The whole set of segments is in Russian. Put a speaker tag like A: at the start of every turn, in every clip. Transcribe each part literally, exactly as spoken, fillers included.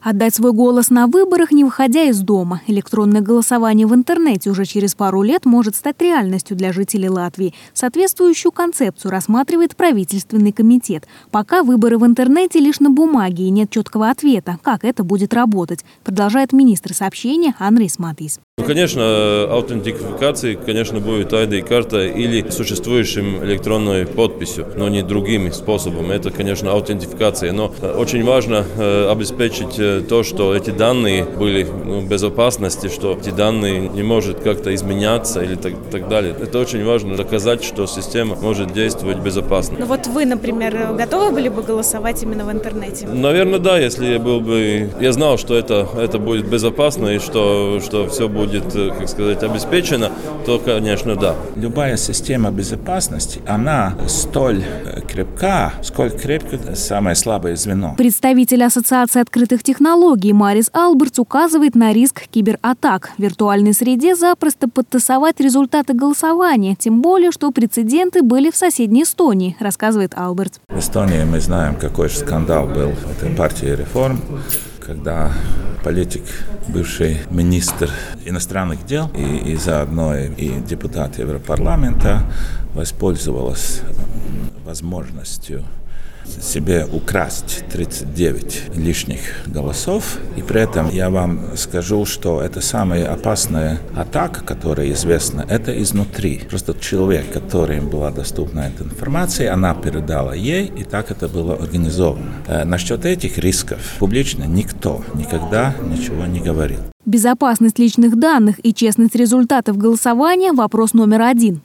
A: Отдать свой голос на выборах, не выходя из дома. Электронное голосование в интернете уже через пару лет может стать реальностью для жителей Латвии. Соответствующую концепцию рассматривает правительственный комитет. Пока выборы в интернете лишь на бумаге и нет четкого ответа, как это будет работать, продолжает министр сообщения Андрис Матис.
B: Ну, конечно, аутентификация, конечно, будет ай ди-карта или существующим электронной подписью, но не другими способами. Это, конечно, аутентификация. Но очень важно э, обеспечить э, то, что эти данные были ну, в безопасности, что эти данные не может как-то изменяться или так, так далее. Это очень важно доказать, что система может действовать безопасно.
C: Ну вот вы, например, готовы были бы голосовать именно в интернете?
B: Наверное, да, если я был бы, я знал, что это, это будет безопасно и что, что все будет будет, как сказать, обеспечено, то, конечно, да.
D: Любая система безопасности, она столь крепка, сколько крепко самое слабое звено.
A: Представитель Ассоциации открытых технологий Марис Албертс указывает на риск кибератак. В виртуальной среде запросто подтасовать результаты голосования, тем более, что прецеденты были в соседней Эстонии, рассказывает Албертс.
D: В Эстонии мы знаем, какой же скандал был в этой партии реформ, когда политик, бывший министр иностранных дел и, и заодно и депутат Европарламента воспользовалась возможностью себе украсть тридцать девять лишних голосов. И при этом я вам скажу, что это самая опасная атака, которая известна, это изнутри. Просто человек, которым была доступна эта информация, она передала ей, и так это было организовано. Э, насчет этих рисков публично никто никогда ничего не говорит.
A: Безопасность личных данных и честность результатов голосования – вопрос номер один.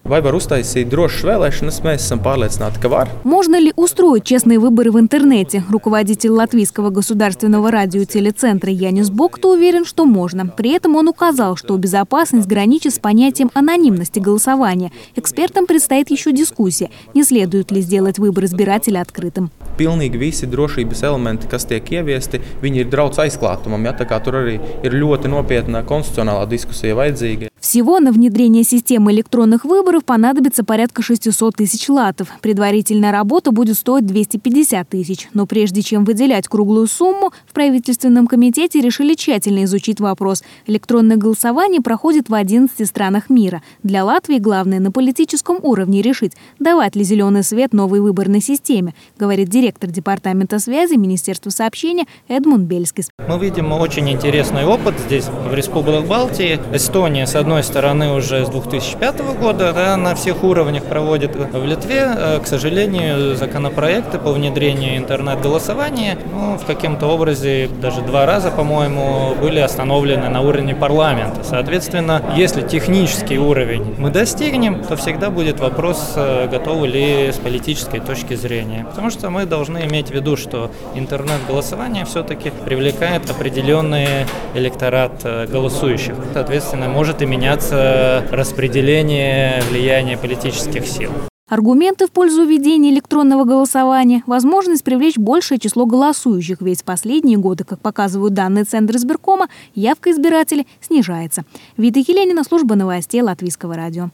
A: Можно ли устроить честные выборы в интернете? Руководитель Латвийского государственного радио- и телецентра Янис Бокта уверен, что можно. При этом он указал, что безопасность граничит с понятием анонимности голосования. Экспертам предстоит еще дискуссия, не следует ли сделать выбор избирателя открытым.
E: Pilnīgi visi drošības elementi, kas tiek ieviesti, viņi ir draudz aizklātumam, ja, tā kā tur arī ir ļoti nopietna konstitucionālā diskusija vajadzīga.
A: Всего на внедрение системы электронных выборов понадобится порядка шестисот тысяч латов. Предварительная работа будет стоить двести пятьдесят тысяч. Но прежде чем выделять круглую сумму, в правительственном комитете решили тщательно изучить вопрос. Электронное голосование проходит в одиннадцати странах мира. Для Латвии главное на политическом уровне решить, давать ли зеленый свет новой выборной системе, говорит директор департамента связи Министерства сообщения Эдмунд Бельскис.
F: Мы видим очень интересный опыт здесь, в Республике Балтии. Эстония, с одной стороны, уже с две тысячи пятого года да, на всех уровнях проводит. В Литве, к сожалению, законопроекты по внедрению интернет-голосования ну, в каком-то образе даже два раза, по-моему, были остановлены на уровне парламента. Соответственно, если технический уровень мы достигнем, то всегда будет вопрос, готовы ли с политической точки зрения. Потому что мы должны иметь в виду, что интернет-голосование все-таки привлекает определенный электорат голосующих. Соответственно, может и меняться распределение влияния политических сил.
A: Аргументы в пользу введения электронного голосования – возможность привлечь большее число голосующих, ведь в последние годы, как показывают данные Центра избиркома, явка избирателей снижается. Вита Хеленина, служба новостей Латвийского радио.